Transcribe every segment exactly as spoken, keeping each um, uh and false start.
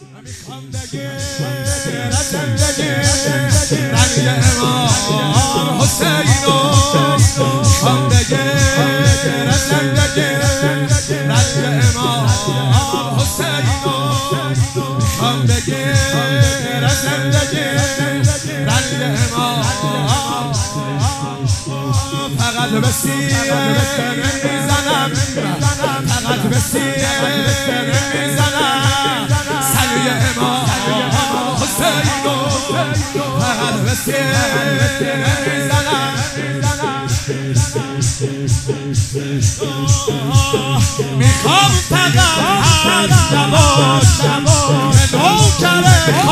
میخوام بگیر از زندگی رنگ امام حسینو میخوام بگیر از زندگی رنگ امام حسینو میخوام بگیر از زندگی رنگ امام فقط به سینه میزنم فقط به سینه میزنم سنگ امام حسینو فقط به سینه میزنم میخوام فقط هست نباشم به نوکر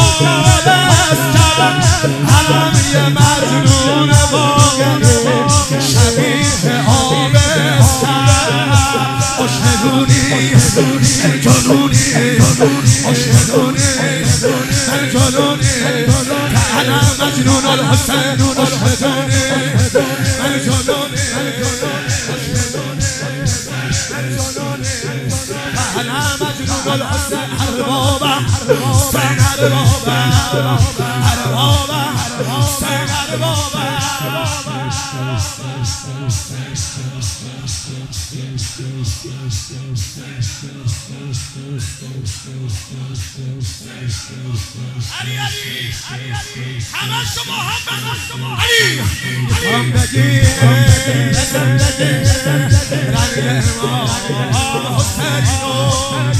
خالصم علم یه مجنون واقعی شبیه آبستن اشهدونی الجنونی اشهدونی الجنونی انا مجنون الحسین اشهدونی الجنونی انا مجنون الحسین اربابا حسین اربابا اربابا حسین اربابا علی علی علی علی همه شما هم شما علی هم بگیر زندگی رنگ امام حسینو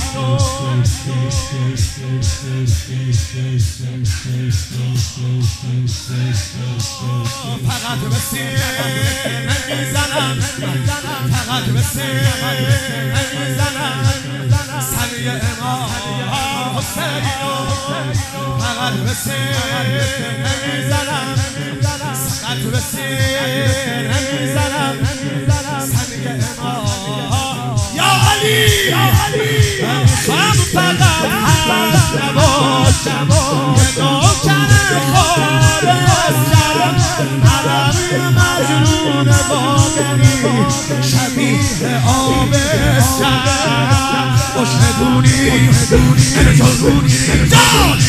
فقط به سینه میزنم فقط به سینه میزنم سنگ امام حسینو فقط به سینه میزنم فقط به سینه میزنم سنگ امام یا علی من فقط هست نباشم یه نوکر خالصم علم مجنون واقعی شبیه آبستن اشهدونی الجنونی جان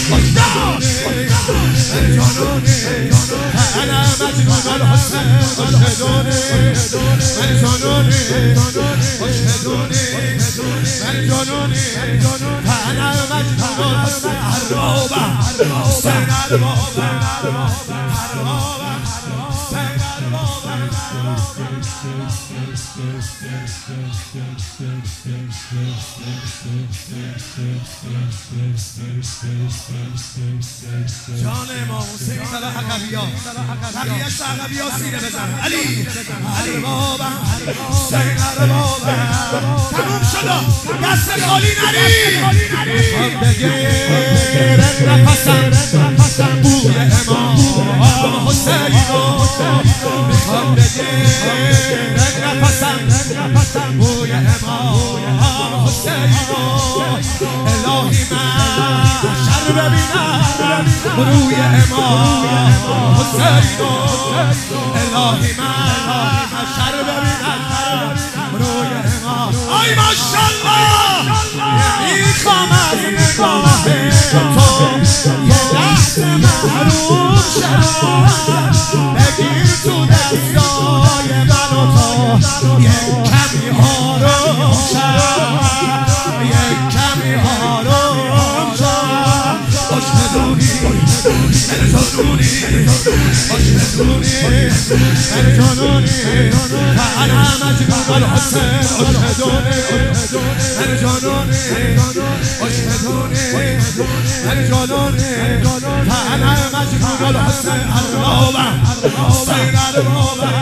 الجنونی انا مجنون الحسین اشهدونی الجنونی اشهدونی الجنونی انا مجنون الحسین اربابا حسین اربابا اربابا حسین اربابا جان امام حسین صدا حقبیا حقیقش حقبیا سینه بزن علی اربابا حسین اربابا تموم شد دست خالی نری میخوام بگیر نفسم بوی امام حسینو میخوام بگیر نفسم بوی امام حسینو الهی من شر ببینم روی امام حسینو الهی من شر ببینم روی امام آی ماشاءالله میخوام از نگاه تو یه لحظه محروم شدم بگیر تو دستای من و تو یک کمی آروم شد یک کمی آروم شد اشهدونی الجنونی اشهدونی الجنونی انا مجنون الحسین اشهدونی الجنونی اشهدونی الجنونی انا مجنون الحسین اربابا حسین اربابا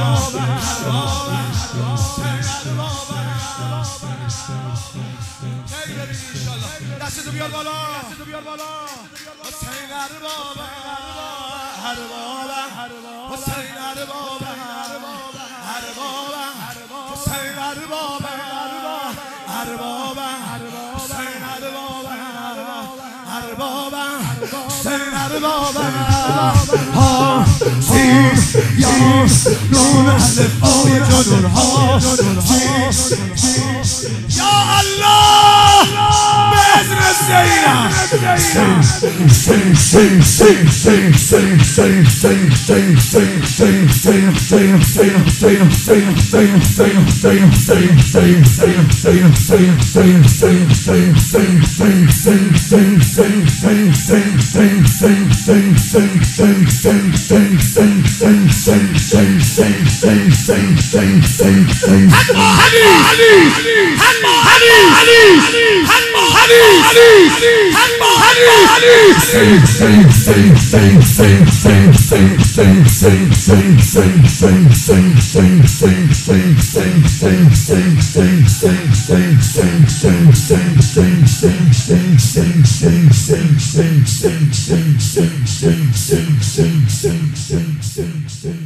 دستتو بیار بالا دستتو بیار بالا حسین اربابا اربابا حسین اربابا اربابا حسین اربابا اربابا حسین اربابا اربابا حسین اربابا ها سین یا نون الف آی جنون ها یا الله به اذن Sing, sing, sing, sing, sing, sing, sing, sing, sing, sing.